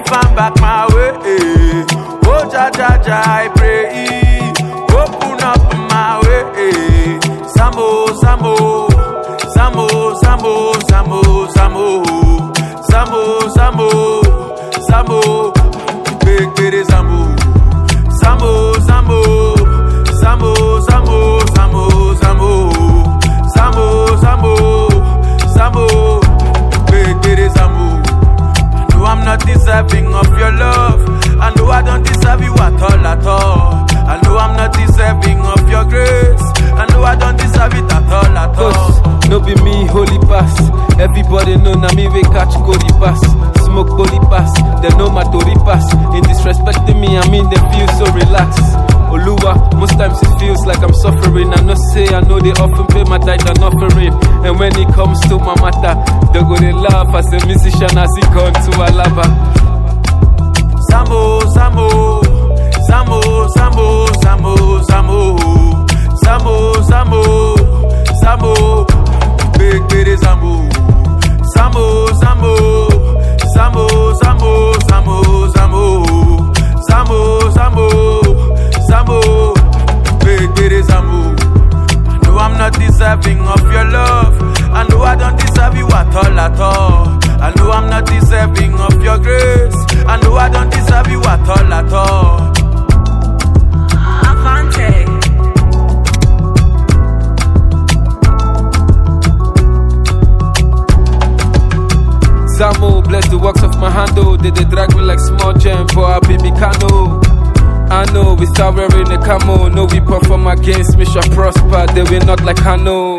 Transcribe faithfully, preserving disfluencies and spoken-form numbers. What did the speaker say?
if I'm back my way. Oh, ja, ja, ja, I pray. Open up my way. Samo, Samo, Samo, Samo, Samo, Samo, Samo, Samo, Samo, big bitty Samo, Samo, Samo, Samo, Samo, Samo, Samo, Samo, Samo, Samo, big bitty Samo. I know I'm not deserving of your love. I know I don't deserve you at all, at all. I know I'm not deserving of your grace. I know I don't deserve it at all, at all. No be me, holy pass. Everybody know na me we catch Cody pass. Smoke body pass, they know my tori pass. In disrespecting me, I mean they feel so relaxed. Oluwa, most times it feels like I'm suffering. I know say I know they often pay my tithe and offering. And when it comes to my matter, they go they laugh as a musician as he gone to Alaba. Samo, Samo, Samo, Samo, Samo, Samo, Samo, Samo, Samo, big bitty Samo, Samo, Samo, Samo, Samo, Samo, Samo, Samo, Samo, Samo, big bitty Samo. I know I'm not deserving of your love. I know I don't deserve you at all, at all. I know I'm not deserving of your grace. I know I don't deserve you at all, at all. Avante. Samo, bless the works of my hand, oh. They, they drag me like small gem, but I be me cano. I know, we start wearing a camo. No, we perform against me, shall prosper. They will not like I know.